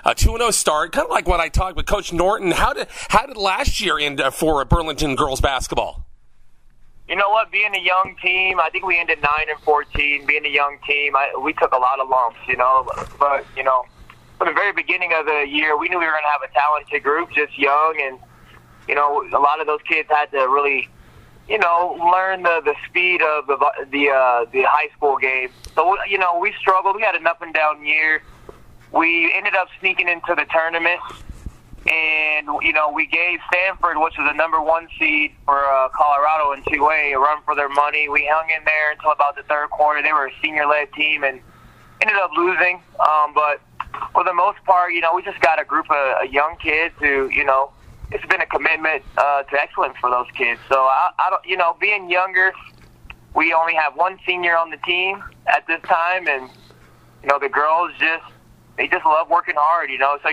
a 2-0 start, kind of like what I talked with Coach Norton. How did last year end for Burlington girls basketball? You know what? Being a young team, I think we ended 9-14. Being a young team, we took a lot of lumps, But from the very beginning of the year, we knew we were going to have a talented group, just young, and a lot of those kids had to really, learn the speed of the high school game. So we struggled. We had an up and down year. We ended up sneaking into the tournament. And, we gave Stanford, which was the number 1 seed for Colorado in 2A, a run for their money. We hung in there until about the third quarter. They were a senior-led team and ended up losing. But for the most part, we just got a group of young kids who, it's been a commitment to excellence for those kids. So, I don't, being younger, we only have 1 senior on the team at this time. And, the girls they just love working hard, So,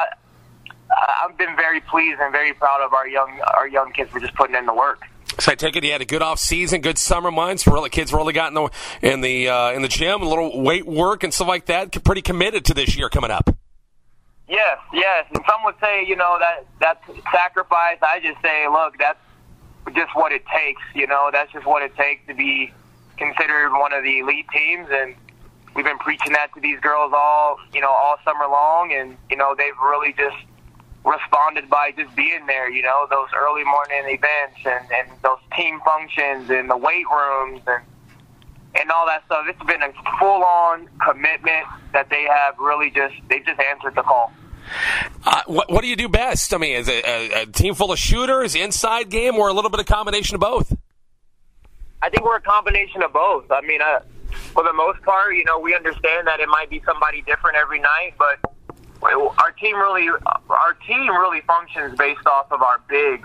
I've been very pleased and very proud of our young kids for just putting in the work. So I take it you had a good off season, good summer months. Really, kids really got in the gym, a little weight work and stuff like that. Pretty committed to this year coming up. Yes. And some would say, that's sacrifice. I just say, look, that's just what it takes. That's just what it takes to be considered one of the elite teams. And we've been preaching that to these girls all summer long, and they've really just responded by just being there, those early morning events and those team functions and the weight rooms and all that stuff. It's been a full-on commitment that they have they've just answered the call. What do you do best? I mean, is it a team full of shooters, inside game, or a little bit of combination of both? I think we're a combination of both. I mean, for the most part, we understand that it might be somebody different every night, but our team really functions based off of our bigs.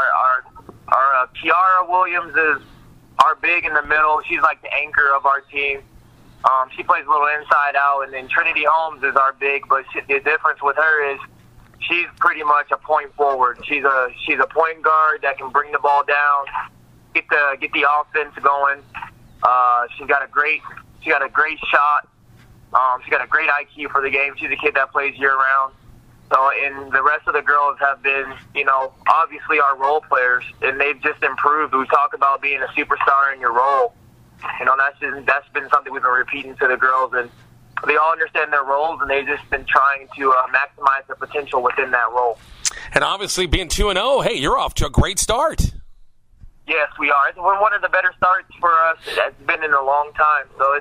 Our Kiara Williams is our big in the middle. She's like the anchor of our team. She plays a little inside out, and then Trinity Holmes is our big. But the difference with her is she's pretty much a point forward. She's a point guard that can bring the ball down, get the offense going. She's got a great shot. She's got a great IQ for the game. She's a kid that plays year-round. So, and the rest of the girls have been, obviously our role players, and they've just improved. We talk about being a superstar in your role. That's been something we've been repeating to the girls, and they all understand their roles, and they've just been trying to maximize their potential within that role. And obviously, being 2-0, hey, you're off to a great start. Yes, we are. It's one of the better starts for us. It's been in a long time, so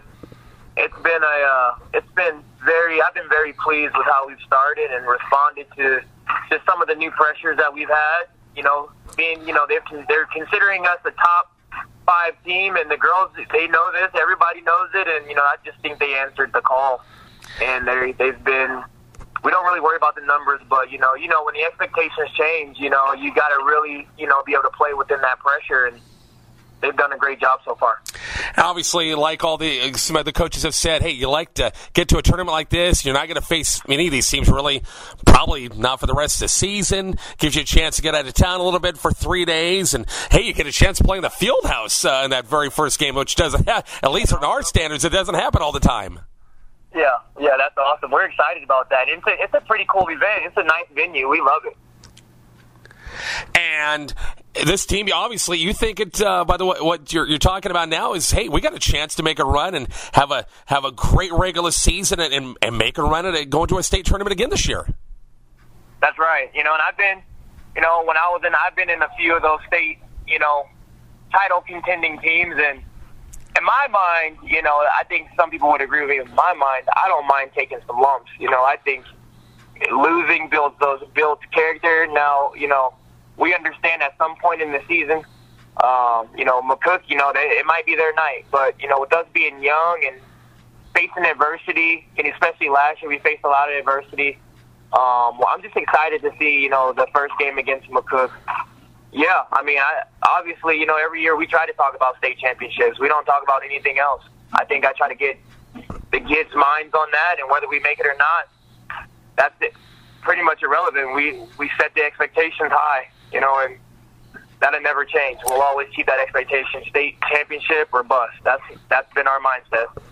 I've been very pleased with how we've started and responded to just some of the new pressures that we've had. They're considering us a top 5 team, and the girls, they know this. Everybody knows it, and I just think they answered the call. And they've been. We don't really worry about the numbers, but when the expectations change, you got to really be able to play within that pressure, and they've done a great job so far. Obviously, like some of the coaches have said, hey, you like to get to a tournament like this. You're not going to face any of these teams really, probably not for the rest of the season. Gives you a chance to get out of town a little bit for 3 days. And, hey, you get a chance to play in the field house in that very first game, which doesn't have, at least from our standards, it doesn't happen all the time. Yeah, that's awesome. We're excited about that. It's a pretty cool event. It's a nice venue. We love it. And this team, obviously, you think it. By the way, what you're talking about now is, hey, we got a chance to make a run and have a great regular season and make a run at going to a state tournament again this year. That's right. And I've been, I've been in a few of those state, title contending teams, and in my mind, I think some people would agree with me. In my mind, I don't mind taking some lumps. I think losing builds character. Now, we understand at some point in the season, McCook, it might be their night. But, with us being young and facing adversity, and especially last year we faced a lot of adversity, I'm just excited to see, the first game against McCook. Yeah, obviously, every year we try to talk about state championships. We don't talk about anything else. I think I try to get the kids' minds on that, and whether we make it or not, that's it. Pretty much irrelevant. We set the expectations high, and that'll never change. We'll always keep that expectation, state championship or bust. That's been our mindset.